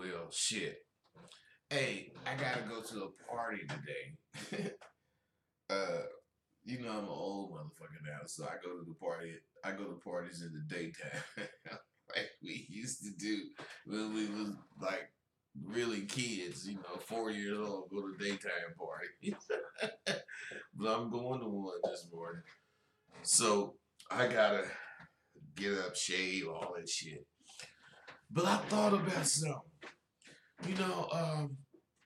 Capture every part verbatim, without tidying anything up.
Well, shit. Hey, I gotta go to a party today. uh, you know I'm an old motherfucker now, so I go to the party. I go to parties in the daytime, like we used to do when we was like really kids. You know, four years old, go to daytime parties. But I'm going to one this morning, so I gotta get up, shave, all that shit. But I thought about something. You know, um,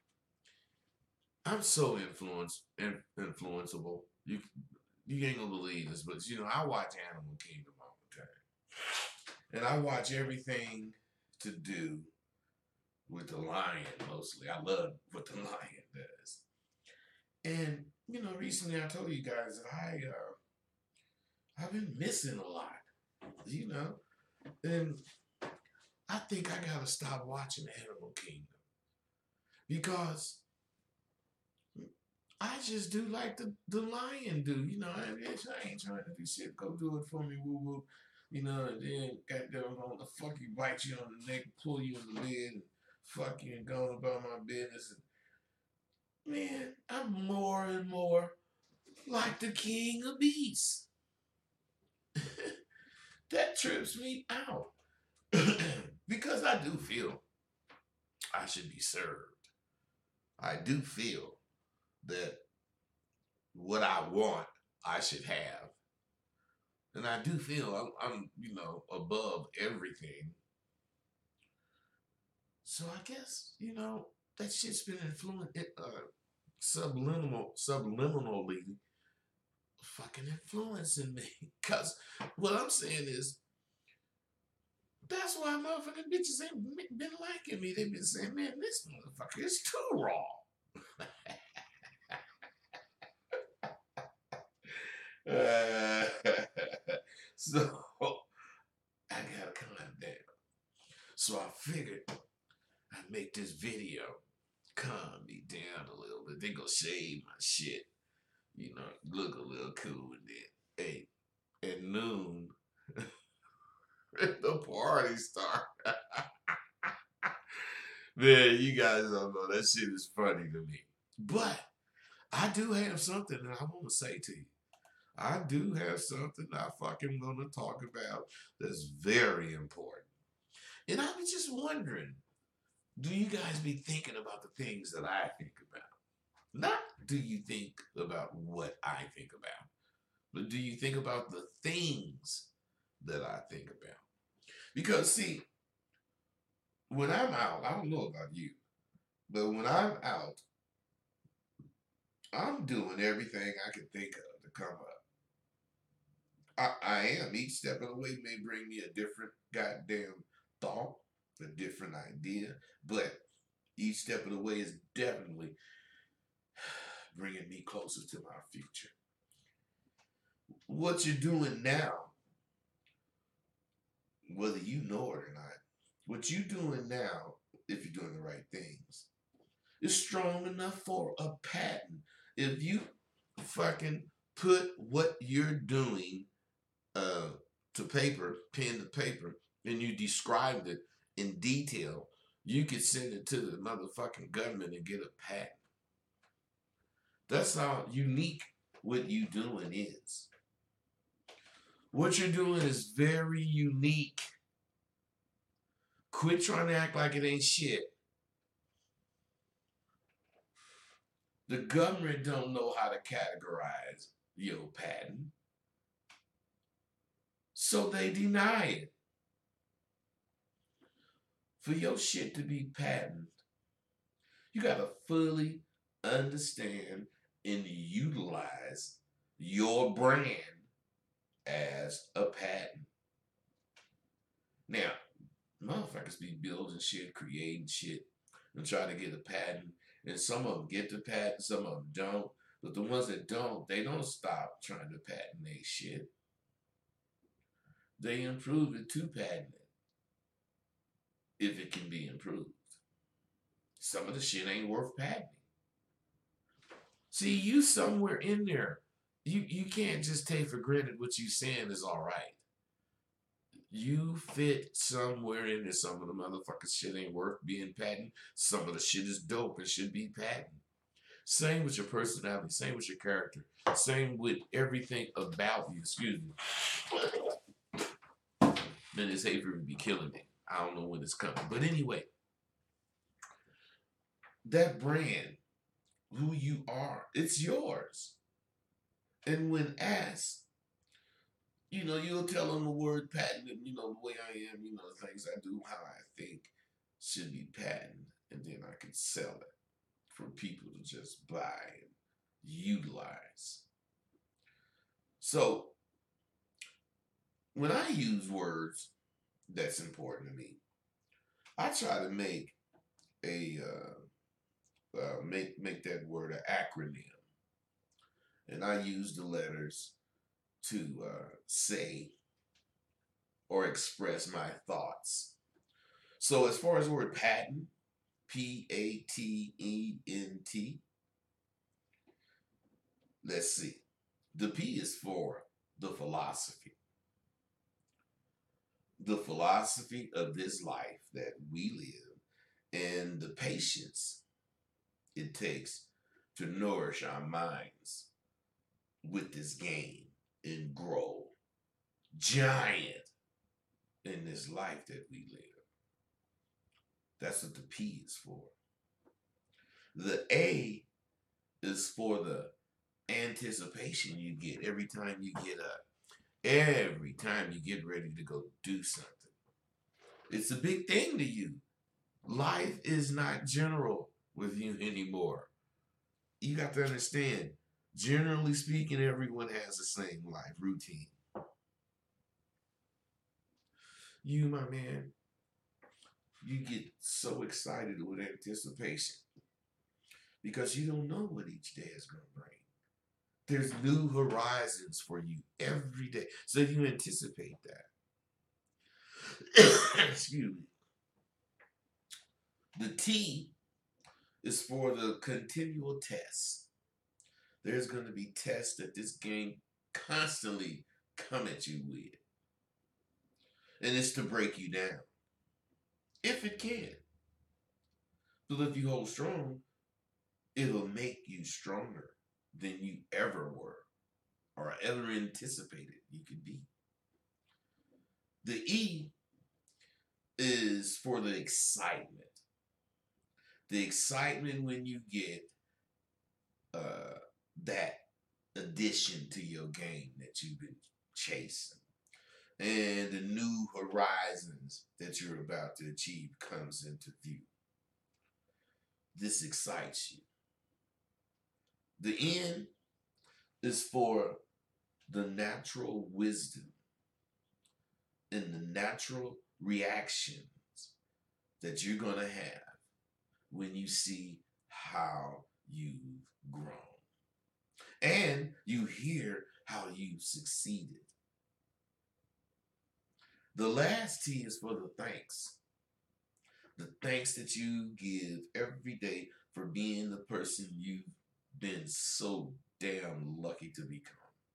I'm so influenced, in, influenceable. You you ain't gonna believe this, but you know, I watch Animal Kingdom all the time, and I watch everything to do with the lion mostly. I love what the lion does, and you know, recently I told you guys that I uh, I've been missing a lot. You know, and I think I gotta stop watching Animal Kingdom because I just do like the, the lion do. You know, I, I ain't trying to do shit. Go do it for me, woo woo. You know, and then goddamn on the fuck you, bite you on the neck, pull you in the bed, and fuck you and go about my business. And man, I'm more and more like the king of beasts. That trips me out. Because I do feel I should be served. I do feel that what I want, I should have. And I do feel I'm, I'm, you know, above everything. So I guess, you know, that shit's been influenced, uh, subliminal, subliminally fucking influencing me. Because what I'm saying is, that's why motherfucking bitches ain't been liking me. They've been saying, man, this motherfucker is too raw. Uh, so I gotta calm down. So I figured I'd make this video calm me down a little bit. They gonna shave my shit, you know, look a little cool. And then, hey, at noon, the party start. Man, you guys don't know that shit is funny to me. But I do have something that I want to say to you. I do have something I fucking want to talk about that's very important. And I was just wondering, do you guys be thinking about the things that I think about? Not do you think about what I think about, but do you think about the things that I think about? Because, see, when I'm out, I don't know about you, but when I'm out, I'm doing everything I can think of to come up. I, I am. Each step of the way may bring me a different goddamn thought, a different idea, but each step of the way is definitely bringing me closer to my future. What you're doing now, whether you know it or not, what you're doing now, if you're doing the right things, is strong enough for a patent. If you fucking put what you're doing uh, to paper, pen to paper, and you described it in detail, you could send it to the motherfucking government and get a patent. That's how unique what you doing is. What you're doing is very unique. Quit trying to act like it ain't shit. The government don't know how to categorize your patent, so they deny it. For your shit to be patent, you gotta fully understand and utilize your brand as a patent. Now, motherfuckers be building shit, creating shit, and try to get a patent. And some of them get the patent, some of them don't. But the ones that don't, they don't stop trying to patent their shit. They improve it to patent it, if it can be improved. Some of the shit ain't worth patenting. See, you somewhere in there. You you can't just take for granted what you saying is all right. You fit somewhere in there. Some of the motherfucking shit ain't worth being patent. Some of the shit is dope and should be patent. Same with your personality. Same with your character. Same with everything about you. Excuse me. Man, this hay fever be killing me. I don't know when it's coming. But anyway, that brand, who you are, it's yours. And when asked, you know, you'll tell them the word patent, and, you know, the way I am, you know, the things I do, how I think should be patent. And then I can sell it for people to just buy and utilize. So, when I use words that's important to me, I try to make a uh, uh, make make that word an acronym, and I use the letters to uh, say or express my thoughts. So as far as the word patent, P A T E N T, let's see. The P is for the philosophy. The philosophy of this life that we live and the patience it takes to nourish our minds with this game and grow giant in this life that we live. That's what the P is for. The A is for the anticipation you get every time you get up. Every time you get ready to go do something. It's a big thing to you. Life is not general with you anymore. You got to understand, generally speaking, everyone has the same life routine. You, my man, you get so excited with anticipation because you don't know what each day is going to bring. There's new horizons for you every day. So you anticipate that. Excuse me. The T is for the continual tests. There's going to be tests that this game constantly come at you with. And it's to break you down. If it can. But if you hold strong, it'll make you stronger than you ever were or ever anticipated you could be. The E is for the excitement. The excitement when you get uh, that addition to your game that you've been chasing. And the new horizons that you're about to achieve comes into view. This excites you. The N is for the natural wisdom and the natural reactions that you're going to have when you see how you've grown. And you hear how you've succeeded. The last T is for the thanks. The thanks that you give every day for being the person you've been so damn lucky to become.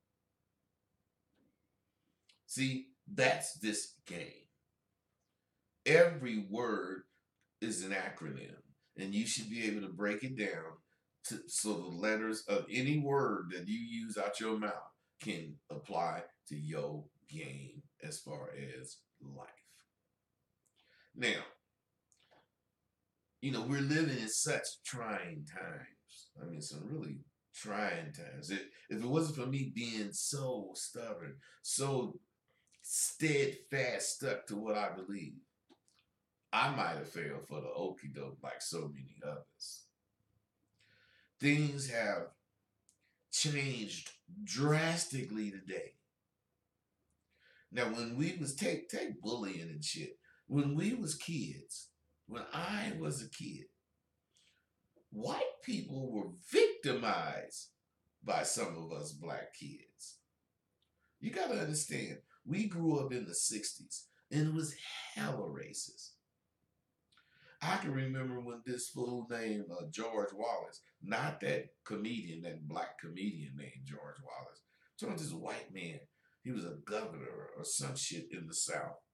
See, that's this game. Every word is an acronym, and you should be able to break it down to, so the letters of any word that you use out your mouth can apply to your game as far as life. Now, you know, we're living in such trying times. I mean, some really trying times. If, if it wasn't for me being so stubborn, so steadfast, stuck to what I believe, I might have failed for the okie doke like so many others. Things have changed drastically today. Now, when we was, take, take bullying and shit, when we was kids, when I was a kid, white people were victimized by some of us black kids. You got to understand, we grew up in the sixties, and it was hella racist. I can remember when this fool named uh, George Wallace, not that comedian, that black comedian named George Wallace, so this white man, he was a governor or some shit in the South.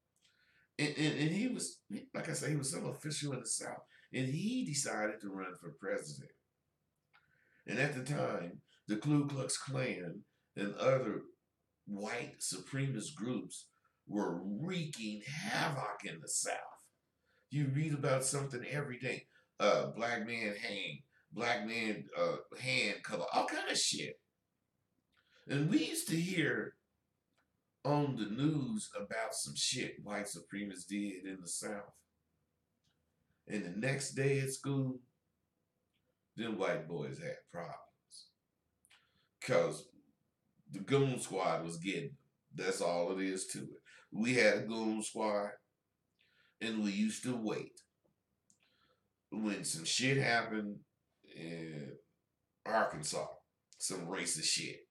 And, and, and he was, like I said, he was some official in the South. And he decided to run for president. And at the time, the Ku Klux Klan and other white supremacist groups were wreaking havoc in the South. You read about something every day. Uh, black man hang, black man uh, hand color, all kind of shit. And we used to hear on the news about some shit white supremacists did in the South. And the next day at school, them white boys had problems. Because the goon squad was getting them. That's all it is to it. We had a goon squad, and we used to wait. When some shit happened in Arkansas, some racist shit,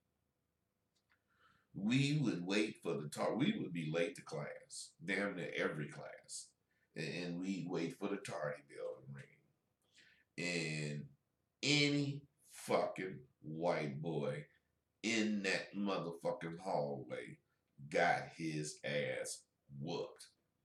we would wait for the tar. We would be late to class, damn near every class, and we'd wait for the tardy bell to ring. And any fucking white boy in that motherfucking hallway got his ass whooped.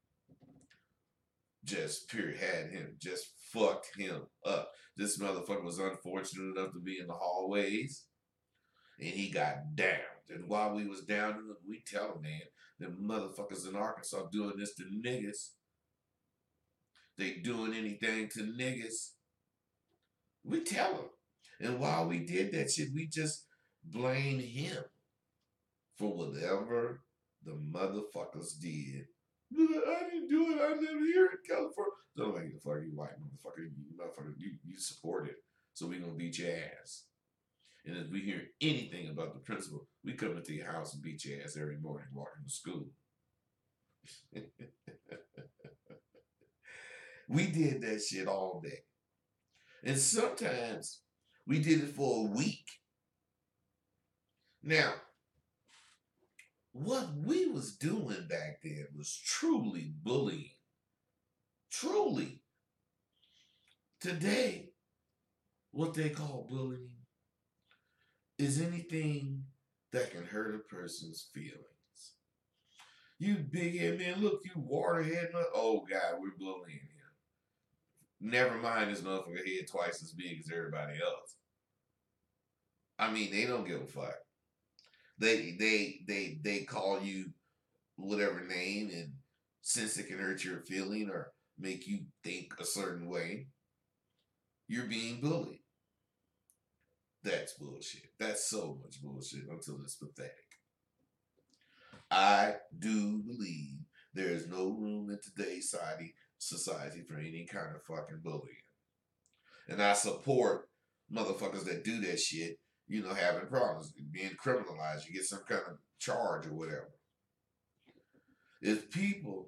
Just period, had him, just fucked him up. This motherfucker was unfortunate enough to be in the hallways, and he got downed. And while we was down, we tell him, man, them motherfuckers in Arkansas doing this to niggas. They doing anything to niggas. We tell him. And while we did that shit, we just blame him for whatever the motherfuckers did. I didn't do it. I never here in California. Don't like the fuck you white motherfucker. You motherfucker, you, you support it. So we gonna beat your ass. And if we hear anything about the principal, we come into your house and beat your ass every morning walking to school. We did that shit all day. And sometimes we did it for a week. Now, what we was doing back then was truly bullying. Truly. Today, what they call bullying is anything that can hurt a person's feelings. You big head man, look, you waterhead, oh God, we're bullying him. Never mind this motherfucker head twice as big as everybody else. I mean, they don't give a fuck. They they they they call you whatever name, and since it can hurt your feeling or make you think a certain way, you're being bullied. That's bullshit. That's so much bullshit until it's pathetic. I do believe there is no room in today's society society for any kind of fucking bullying. And I support motherfuckers that do that shit, you know, having problems, being criminalized. You get some kind of charge or whatever. If people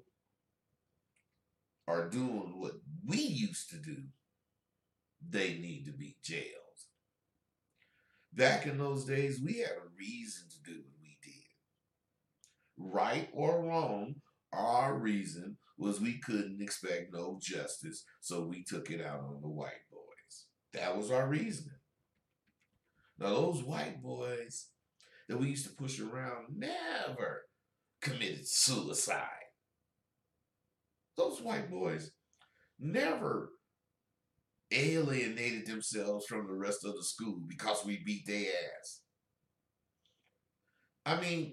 are doing what we used to do, they need to be jailed. Back in those days, we had a reason to do what we did. Right or wrong, our reason was we couldn't expect no justice, so we took it out on the white boys. That was our reasoning. Now, those white boys that we used to push around never committed suicide. Those white boys never alienated themselves from the rest of the school because we beat their ass. I mean,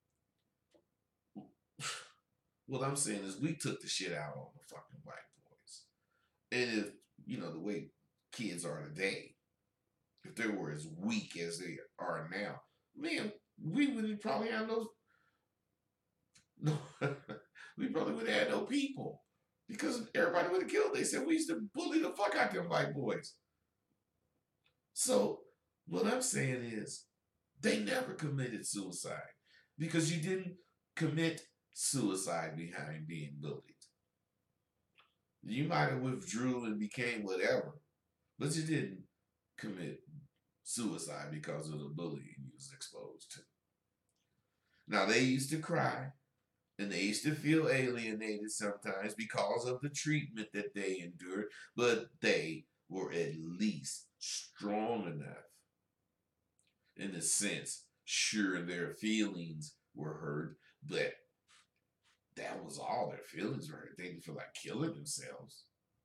what I'm saying is we took the shit out on the fucking white boys. And if, you know, the way kids are today, if they were as weak as they are now, man, we wouldn't probably have no, no we probably wouldn't have no people. Because everybody would have killed. They said we used to bully the fuck out them white boys. So what I'm saying is they never committed suicide because you didn't commit suicide behind being bullied. You might have withdrew and became whatever, but you didn't commit suicide because of the bullying you was exposed to. Now, they used to cry. And they used to feel alienated sometimes because of the treatment that they endured, but they were at least strong enough in a sense. Sure, their feelings were hurt, but that was all their feelings were. They didn't feel like killing themselves.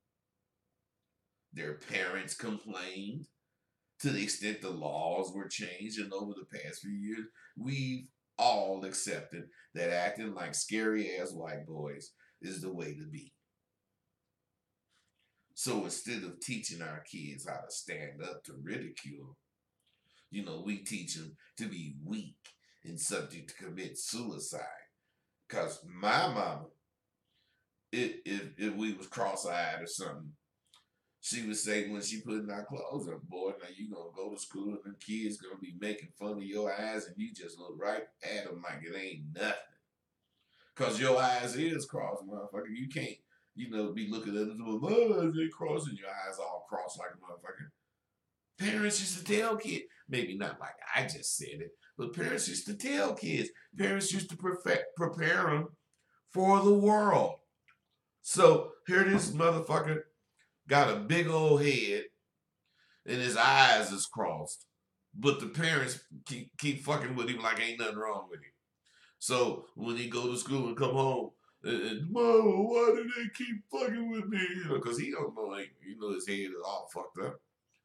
Their parents complained to the extent the laws were changed, and over the past few years, we've all accepted that acting like scary ass white boys is the way to be. So instead of teaching our kids how to stand up to ridicule, you know, we teach them to be weak and subject to commit suicide. Cause my mama, if if, if we was cross-eyed or something, she would say when she putting our clothes on, boy, now you gonna go to school and them kids gonna be making fun of your eyes, and you just look right at them like it ain't nothing. Cause your eyes is crossed, motherfucker. You can't, you know, be looking at them, oh, they crossing your eyes all crossed like a motherfucker. Parents used to tell kids, maybe not like I just said it, but parents used to tell kids. Parents used to prepare, prepare them for the world. So here this motherfucker got a big old head and his eyes is crossed, but the parents keep, keep fucking with him like ain't nothing wrong with him. So when he go to school and come home, and, and Mama, why do they keep fucking with me? You know, because he don't know, like, you know, his head is all fucked up.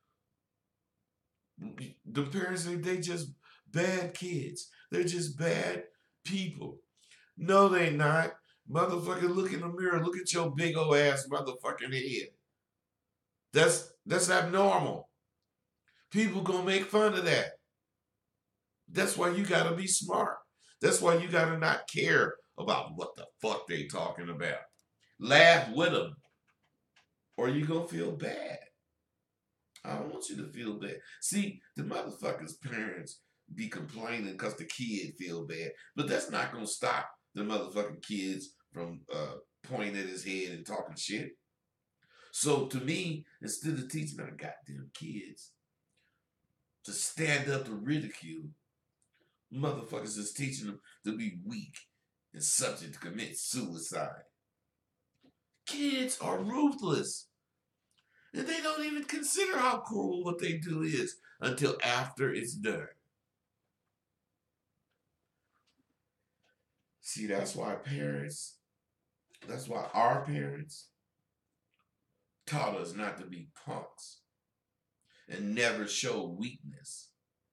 The parents say they just bad kids. They're just bad people. No, they not. Motherfucker, look in the mirror. Look at your big old ass motherfucking head. That's that's abnormal. People gonna make fun of that. That's why you gotta be smart. That's why you gotta not care about what the fuck they talking about. Laugh with them, or you gonna feel bad. I don't want you to feel bad. See, the motherfucker's parents be complaining because the kid feel bad, but that's not gonna stop the motherfucking kids from uh, pointing at his head and talking shit. So to me, instead of teaching our goddamn kids to stand up to ridicule, motherfuckers is teaching them to be weak and subject to commit suicide. Kids are ruthless. And they don't even consider how cruel what they do is until after it's done. See, that's why parents, that's why our parents taught us not to be punks and never show weakness.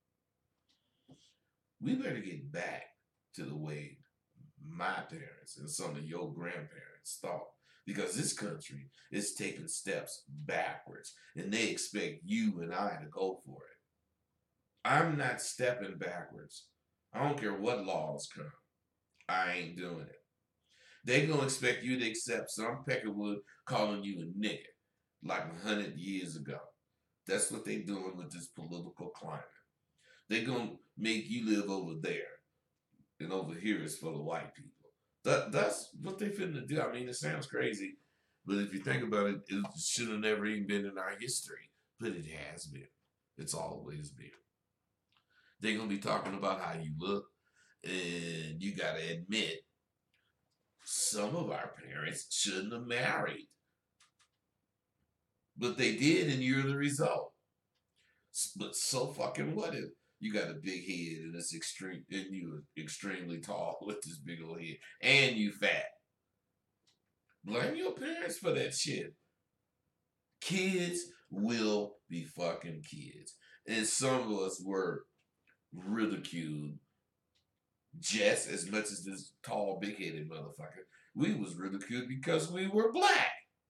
We better get back to the way my parents and some of your grandparents thought. Because this country is taking steps backwards, and they expect you and I to go for it. I'm not stepping backwards. I don't care what laws come. I ain't doing it. They gonna expect you to accept some peckerwood calling you a nigger like a hundred years ago. That's what they doing with this political climate. They gonna make you live over there, and over here is for the white people. That, that's what they finna do. I mean, it sounds crazy, but if you think about it, it should have never even been in our history. But it has been. It's always been. They're going to be talking about how you look, and you got to admit, some of our parents shouldn't have married. But they did, and you're the result. But so fucking what if? You got a big head and it's extreme, and you extremely tall with this big old head, and you fat. Blame your parents for that shit. Kids will be fucking kids, and some of us were ridiculed just as much as this tall, big-headed motherfucker. We was ridiculed because we were black,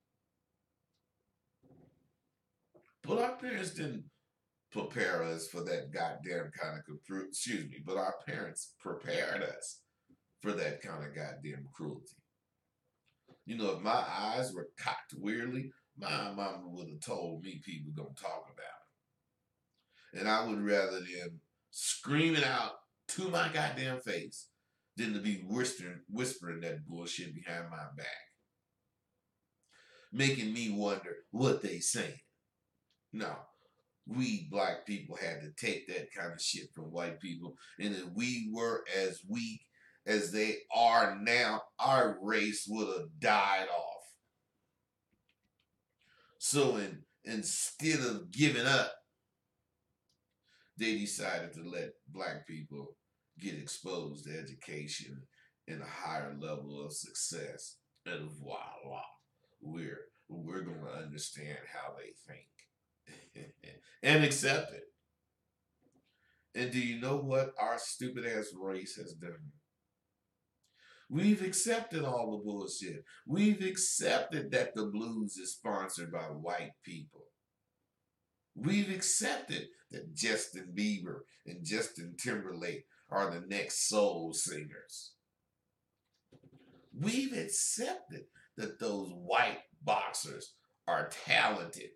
but our parents didn't prepare us for that goddamn kind of, excuse me, but our parents prepared us for that kind of goddamn cruelty. You know, if my eyes were cocked weirdly, my mama would have told me people gonna talk about it. And I would rather them screaming out to my goddamn face than to be whispering, whispering that bullshit behind my back. Making me wonder what they saying. No. We black people had to take that kind of shit from white people. And if we were as weak as they are now, our race would have died off. So in, instead of giving up, they decided to let black people get exposed to education in a higher level of success, and voila, we're we're gonna understand how they think and accept it. And do you know what our stupid ass race has done? We've accepted all the bullshit. We've accepted that the blues is sponsored by white people. We've accepted that Justin Bieber and Justin Timberlake are the next soul singers. We've accepted that those white boxers are talented.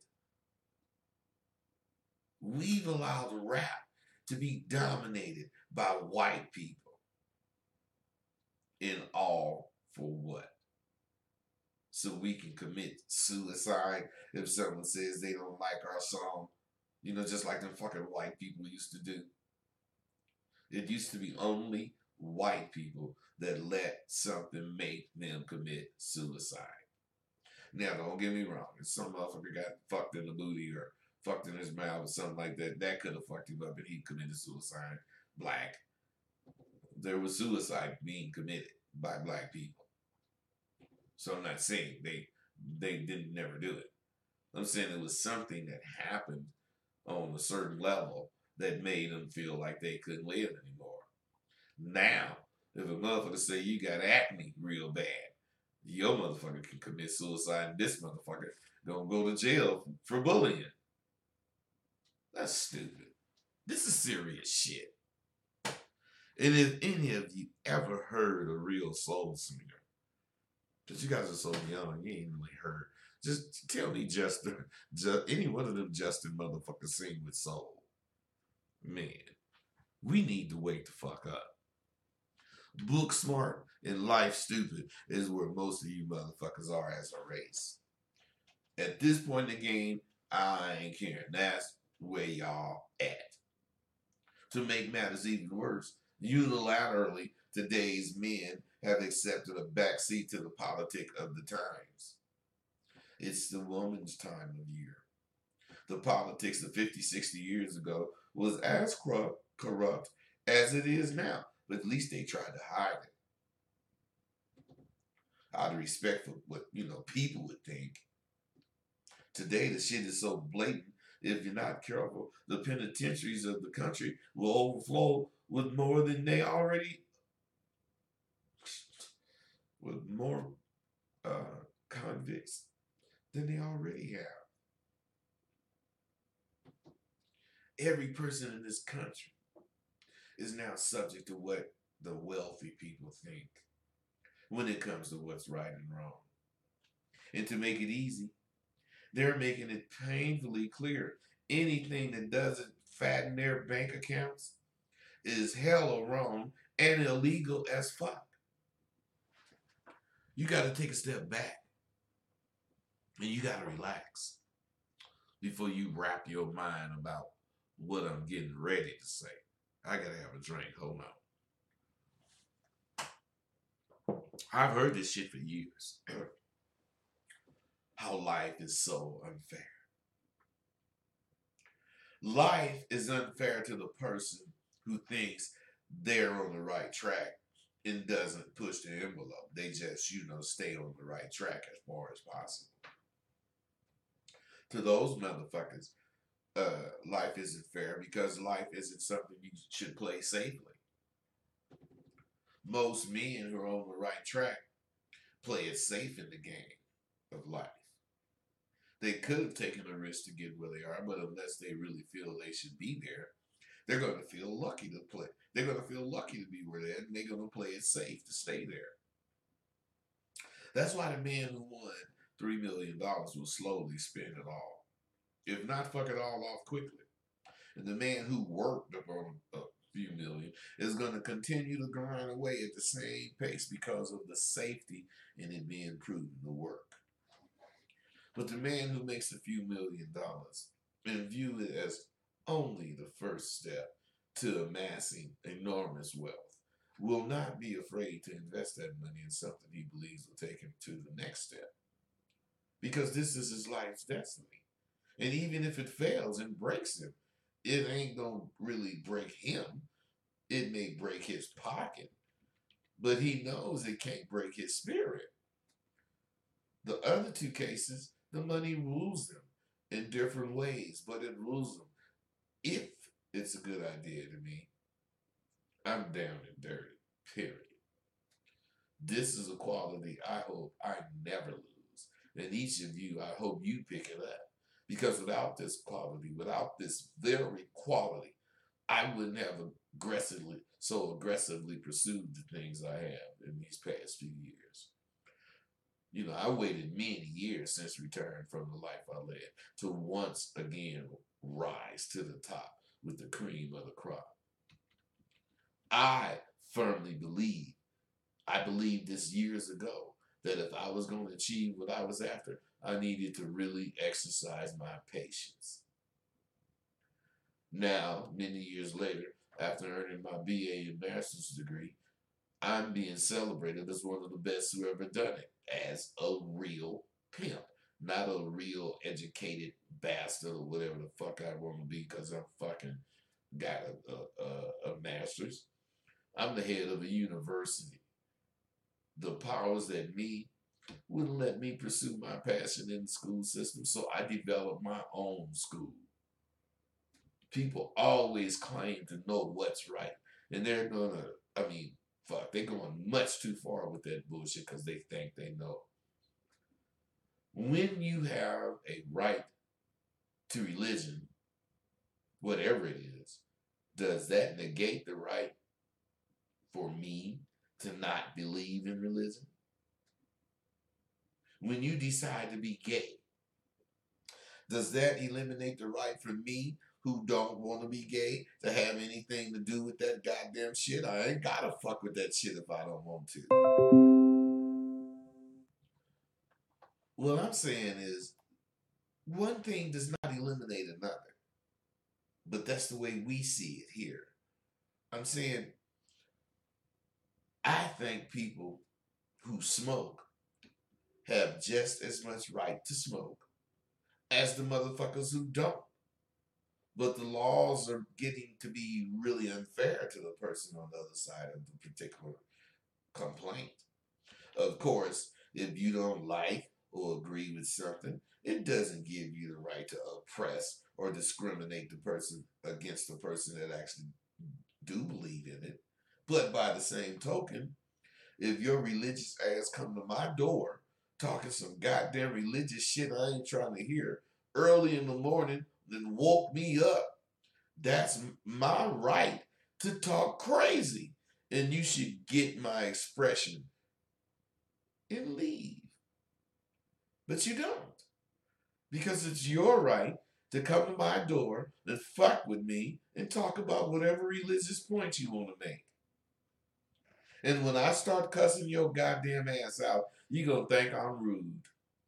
We've allowed rap to be dominated by white people. In all for what? So we can commit suicide if someone says they don't like our song. You know, just like them fucking white people used to do. It used to be only white people that let something make them commit suicide. Now, don't get me wrong. If some motherfucker got fucked in the booty or fucked in his mouth or something like that, that could have fucked him up and he committed suicide. Black. There was suicide being committed by black people. So I'm not saying they they didn't never do it. I'm saying it was something that happened on a certain level that made them feel like they couldn't live anymore. Now, if a motherfucker say you got acne real bad, your motherfucker can commit suicide and this motherfucker gonna go to jail for bullying. That's stupid. This is serious shit. And if any of you ever heard a real soul singer, because you guys are so young, you ain't really heard. Just tell me Justin, just, any one of them Justin motherfuckers sing with soul. Man, we need to wake the fuck up. Book smart and life stupid is where most of you motherfuckers are as a race. At this point in the game, I ain't caring. That's where y'all at. To make matters even worse, unilaterally, today's men have accepted a backseat to the politic of the times. It's the woman's time of year. The politics of fifty, sixty years ago was as corrupt, corrupt as it is now, but at least they tried to hide it. Out of respect for what, you know, people would think. Today, the shit is so blatant, if you're not careful, the penitentiaries of the country will overflow with more than they already, with more uh, convicts than they already have. Every person in this country is now subject to what the wealthy people think when it comes to what's right and wrong. And to make it easy, they're making it painfully clear anything that doesn't fatten their bank accounts is hella wrong and illegal as fuck. You got to take a step back and you got to relax before you wrap your mind about what I'm getting ready to say. I got to have a drink. Hold on. I've heard this shit for years. How life is so unfair. Life is unfair to the person who thinks they're on the right track and doesn't push the envelope. They just, you know, stay on the right track as far as possible. To those motherfuckers, uh, life isn't fair because life isn't something you should play safely. Most men who are on the right track play it safe in the game of life. They could have taken a risk to get where they are, but unless they really feel they should be there, they're going to feel lucky to play. They're going to feel lucky to be where they're at, and they're going to play it safe to stay there. That's why the man who won three million dollars will slowly spend it all, if not fuck it all off quickly. And the man who worked up on a few million is going to continue to grind away at the same pace because of the safety in it being proven to work. But the man who makes a few million dollars and view it as only the first step to amassing enormous wealth will not be afraid to invest that money in something he believes will take him to the next step. Because this is his life's destiny. And even if it fails and breaks him, it ain't going to really break him. It may break his pocket, but he knows it can't break his spirit. The other two cases, the money rules them in different ways, but it rules them. If it's a good idea to me, I'm down and dirty, period. This is a quality I hope I never lose. And each of you, I hope you pick it up. Because without this quality, without this very quality, I wouldn't have aggressively, so aggressively pursued the things I have in these past few years. You know, I waited many years since return from the life I led to once again rise to the top with the cream of the crop. I firmly believe, I believed this years ago, that if I was going to achieve what I was after, I needed to really exercise my patience. Now, many years later, after earning my B A and master's degree, I'm being celebrated as one of the best who ever done it, as a real pimp, not a real educated bastard or whatever the fuck I want to be because I'm fucking got a, a, a, a master's. I'm the head of a university. The powers that me wouldn't let me pursue my passion in the school system, so I developed my own school. People always claim to know what's right, and they're gonna, I mean, fuck, they're going much too far with that bullshit because they think they know. When you have a right to religion, whatever it is, does that negate the right for me to not believe in religion? When you decide to be gay, does that eliminate the right for me, who don't want to be gay, to have anything to do with that goddamn shit? I ain't gotta fuck with that shit if I don't want to. What I'm saying is, one thing does not eliminate another. But that's the way we see it here. I'm saying, I think people who smoke have just as much right to smoke as the motherfuckers who don't. But the laws are getting to be really unfair to the person on the other side of the particular complaint. Of course, if you don't like or agree with something, it doesn't give you the right to oppress or discriminate the person against the person that actually do believe in it. But by the same token, if your religious ass come to my door talking some goddamn religious shit I ain't trying to hear early in the morning, then woke me up, that's my right to talk crazy. And you should get my expression and leave. But you don't. Because it's your right to come to my door and fuck with me and talk about whatever religious point you want to make. And when I start cussing your goddamn ass out, you're going to think I'm rude.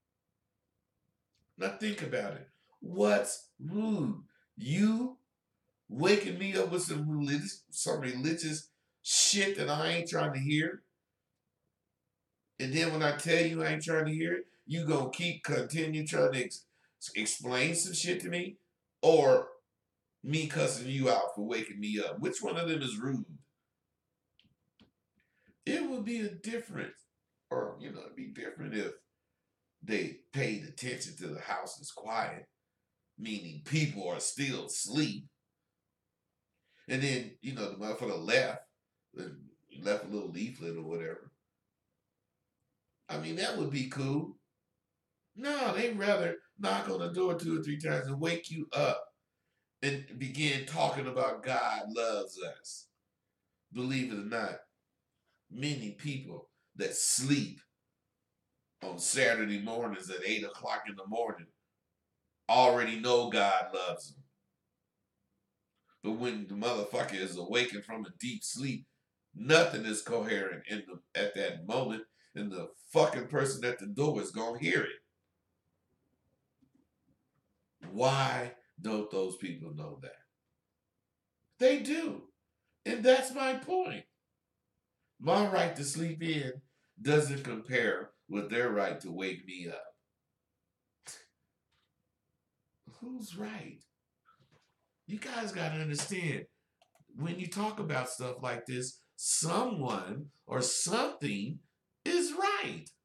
Now think about it. What's rude? You waking me up with some religious, some religious shit that I ain't trying to hear? And then when I tell you I ain't trying to hear it, you gonna keep continue trying to ex- explain some shit to me? Or me cussing you out for waking me up? Which one of them is rude? It would be a difference, or, you know, it'd be different if they paid attention to the house is quiet, meaning people are still asleep. And then, you know, the motherfucker left, left a little leaflet or whatever. I mean, that would be cool. No, they'd rather knock on the door two or three times and wake you up and begin talking about God loves us. Believe it or not, many people that sleep on Saturday mornings at eight o'clock in the morning already know God loves them. But when the motherfucker is awakened from a deep sleep, nothing is coherent in the, at that moment, and the fucking person at the door is going to hear it. Why don't those people know that? They do. And that's my point. My right to sleep in doesn't compare with their right to wake me up. Who's right? You guys got to understand, when you talk about stuff like this, someone or something is right.